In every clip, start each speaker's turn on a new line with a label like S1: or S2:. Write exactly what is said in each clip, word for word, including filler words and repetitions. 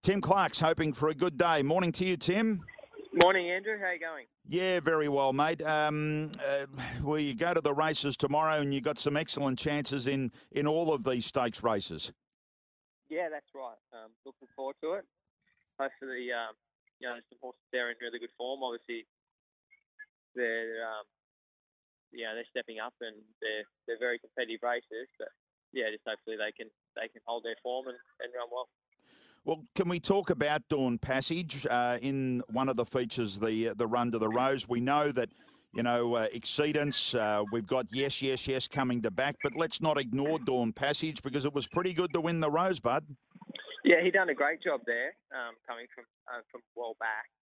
S1: Tim Clark's hoping for a good day. Morning to you, Tim.
S2: Morning, Andrew. How you going?
S1: Yeah, very well, mate. Um, uh, well, you go to the races tomorrow and you've got some excellent chances in, in all of these stakes races.
S2: Yeah, that's right. Um, looking forward to it. Hopefully, um, you know, some horses there in really good form. Obviously, they're, um, you know, they're stepping up and they're they're very competitive races. But yeah, just hopefully they can they can hold their form and, and run well.
S1: Well, can we talk about Dawn Passage uh, in one of the features, the the Run to the Rose? We know that, you know, uh, Exceedance, uh, we've got Yes, Yes, Yes coming to back, but let's not ignore Dawn Passage because it was pretty good to win the Rosebud.
S2: Yeah, he done a great job there, um, coming from uh, from well back,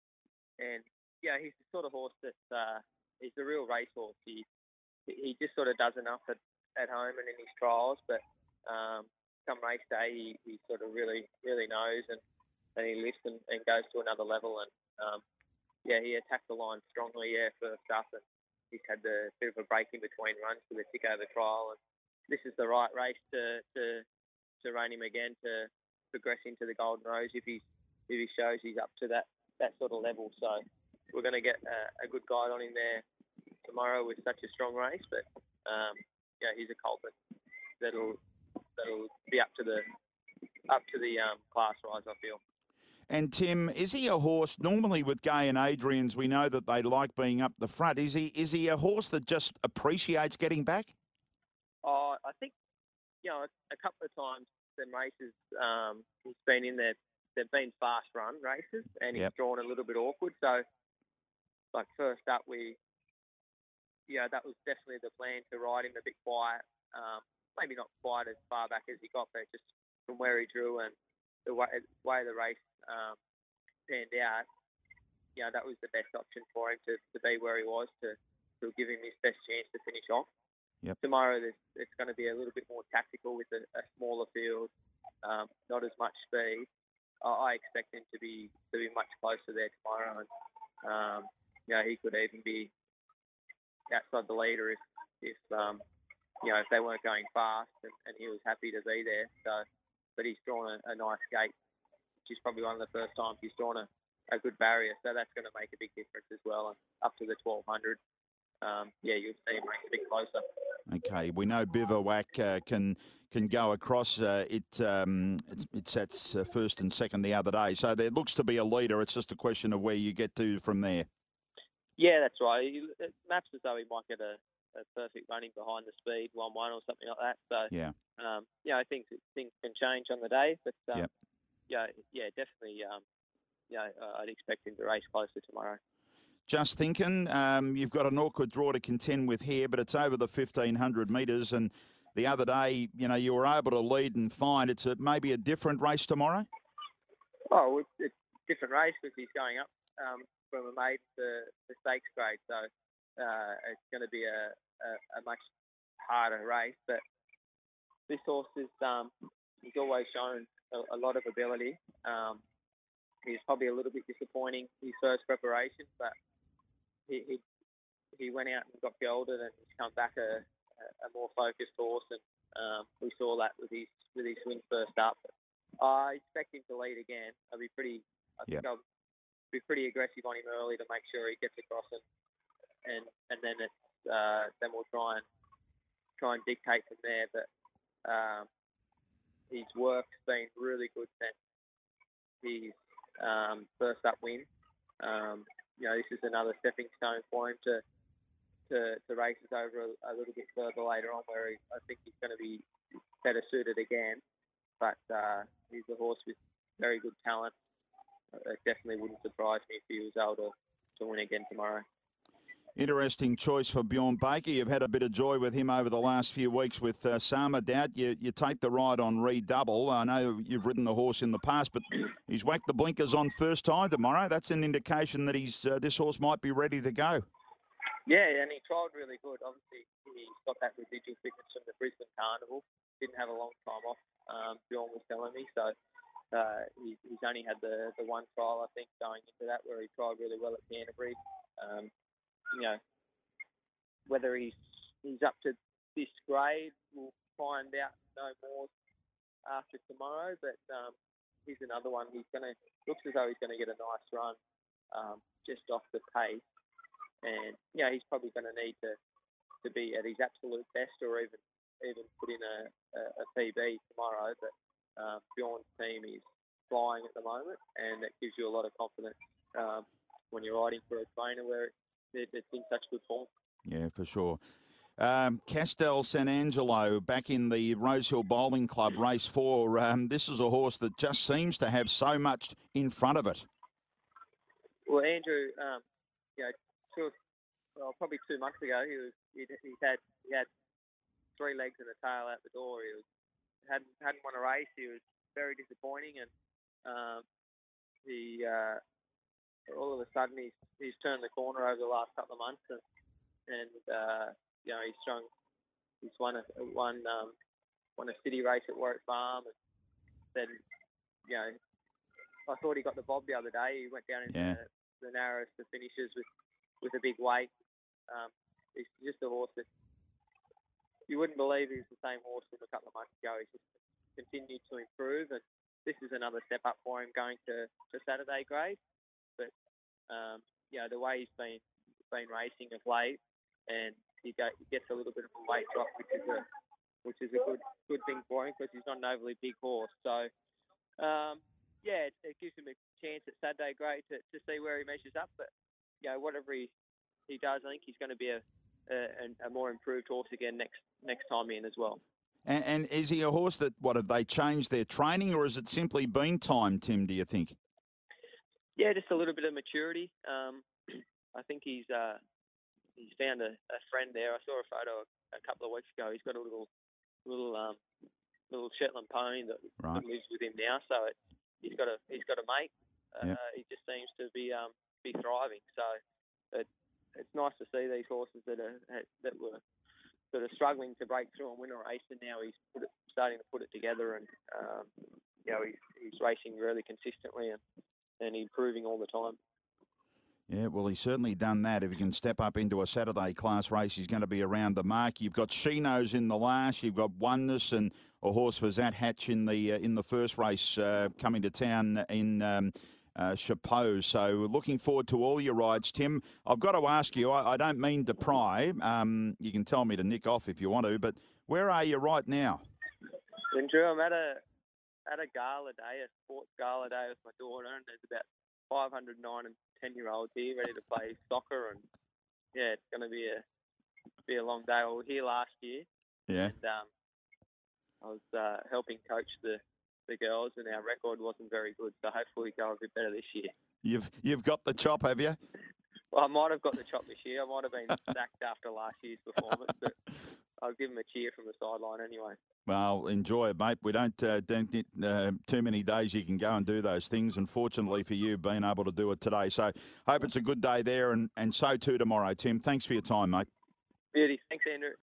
S2: and yeah, he's the sort of horse that uh, he's a real racehorse. He he just sort of does enough at, at home and in his trials, but um, come race day, he, he sort of really, really knows and, and he lifts and, and goes to another level. And um, yeah, he attacked the line strongly, yeah, first up, and he's had the bit of a break in between runs for the tick over trial. And this is the right race to to, to rein him again to progress into the Golden Rose if he if he shows he's up to that, that sort of level. So we're going to get a, a good guide on him there tomorrow with such a strong race, but um, yeah, he's a culprit that'll that'll be up to the up to the um, class rise, I feel.
S1: And Tim, is he a horse? Normally with Gay and Adrian's, we know that they like being up the front. Is he is he a horse that just appreciates getting back?
S2: Oh, I think you know a, a couple of times in races um, he's been in there. They've been fast run races, and he's
S1: Yep.
S2: drawn a little bit awkward. So, like first up, we yeah, that was definitely the plan to ride him a bit quiet. Um, maybe not quite as far back as he got, but just from where he drew and the way, way the race um, panned out, you know, that was the best option for him to, to be where he was, to, to give him his best chance to finish off.
S1: Yep.
S2: Tomorrow, there's, it's going to be a little bit more tactical with a, a smaller field, um, not as much speed. I, I expect him to be to be much closer there tomorrow, and um, you know, he could even be outside the leader if if um, you know if they weren't going fast, and, and he was happy to be there. So, but he's drawn a, a nice gate, which is probably one of the first times he's drawn a, a good barrier. So that's going to make a big difference as well. And up to the twelve hundred, um, yeah, you'll see him race a bit closer.
S1: Okay, we know Bivouac uh, can can go across. Uh, it um, it's, it sets uh, first and second the other day, so there looks to be a leader. It's just a question of where you get to from there.
S2: Yeah, that's right. It maps as though he might get a, a perfect running behind the speed, one one or something like that. So
S1: Yeah.
S2: um, yeah, I think things can change on the day, but um,
S1: Yep.
S2: yeah, yeah, definitely. Um, yeah, I'd expect him to race closer tomorrow.
S1: Just thinking, um, you've got an awkward draw to contend with here, but it's over the fifteen hundred metres. And the other day, you know, you were able to lead and find. It's a, maybe a different race tomorrow?
S2: Oh, it's, it's a different race because he's going up um, from a maiden to the stakes grade. So uh, it's going to be a, a, a much harder race. But this horse is, um, he's always shown a, a lot of ability. Um, he was probably a little bit disappointing his first preparation, but he, he he went out and got gelded and he's come back a, a more focused horse, and um, we saw that with his with his win first up. I expect him to lead again. I'll be pretty. I think
S1: Yep.
S2: I'll be pretty aggressive on him early to make sure he gets across, and and, and then it's uh, then we'll try and try and dictate from there. But um, his work's been really good since his um, first up win. Um, you know, this is another stepping stone for him to to, to races over a, a little bit further later on, where he, I think he's going to be better suited again. But uh, he's a horse with very good talent. It definitely wouldn't surprise me if he was able to, to win again tomorrow.
S1: Interesting choice for Bjorn Baker. You've had a bit of joy with him over the last few weeks with uh, Sama Doubt. You, you take the ride on Redouble. I know you've ridden the horse in the past, but he's whacked the blinkers on first time tomorrow. That's an indication that he's uh, this horse might be ready to go.
S2: Yeah, and he trialled really good. Obviously, he's got that residual fitness from the Brisbane Carnival. Didn't have a long time off, um, Bjorn was telling me. So uh, he, he's only had the, the one trial, I think, going into that, where he trialled really well at Canterbury. Um, you know, whether he's he's up to this grade, we'll find out no more after tomorrow. But um, he's another one. He's going to looks as though he's going to get a nice run um, just off the pace, and yeah, he's probably going to need to, to be at his absolute best, or even even put in a, a, a P B tomorrow. But uh, Bjorn's team is flying at the moment, and that gives you a lot of confidence um, when you're riding for a trainer where it, it's in such good form.
S1: Yeah, for sure. Um, Castel San Angelo back in the Rosehill Bowling Club race four. Um, this is a horse that just seems to have so much in front of it.
S2: Well, Andrew, um, you know, two, well, probably two months ago, he was he'd, he'd had he had three legs and a tail out the door. He was hadn't hadn't won a race. He was very disappointing, and um, he uh, all of a sudden he's he's turned the corner over the last couple of months, and and uh, you know he's strung. He's won a won um, won a city race at Warwick Farm, and then you know I thought he got the bob the other day. He went down into
S1: Yeah.
S2: the, the narrowest of finishes with with a big weight. Um, he's just a horse that you wouldn't believe he was the same horse from a couple of months ago. He's just continued to improve, and this is another step up for him going to, to Saturday grade. But um, you know the way he's been been racing of late, and he, go, he gets a little bit of a weight drop, which is a which is a good good thing for him because he's not an overly big horse. So um, yeah, it, it gives him a chance at Saturday grade to, to see where he measures up. But you know whatever he he does, I think he's going to be a a, a more improved horse again next next time in as well.
S1: And, and is he a horse that, what, have they changed their training, or has it simply been time, Tim, do you think?
S2: Yeah, just a little bit of maturity. Um, I think he's uh, he's found a, a friend there. I saw a photo a couple of weeks ago. He's got a little little um, little Shetland pony that,
S1: Right.
S2: that lives with him now. So it, he's got a he's got a mate. Uh,
S1: Yep.
S2: He just seems to be um, be thriving. So it, it's nice to see these horses that are that were sort of struggling to break through and win a race, and now he's put it, starting to put it together, and um, you know he's, he's racing really consistently and, and improving all the time.
S1: Yeah, well, he's certainly done that. If he can step up into a Saturday class race, he's going to be around the mark. You've got Chinos in the last. You've got Oneness and a horse for Zat Hatch in the uh, in the first race uh, coming to town in um, uh, Chapeau. So looking forward to all your rides, Tim. I've got to ask you, I, I don't mean to pry. Um, you can tell me to nick off if you want to, but where are you right now?
S2: Andrew, I'm at a at a gala day, a sports gala day with my daughter, and there's about five hundred nine and ten year olds here ready to play soccer, and yeah, it's going to be a be a long day. We were here last year,
S1: Yeah.
S2: and um, I was uh, helping coach the, the girls, and our record wasn't very good, so hopefully we go a bit better this year.
S1: You've you've got the chop, have you?
S2: Well, I might have got the chop this year. I might have been sacked after last year's performance, but I'll give them a cheer from the sideline anyway.
S1: Well, enjoy it, mate. We don't uh, don't get uh, too many days you can go and do those things. And fortunately for you, being able to do it today. So hope it's a good day there, and, and so too tomorrow, Tim. Thanks for your time, mate.
S2: Beauty. Thanks, Andrew.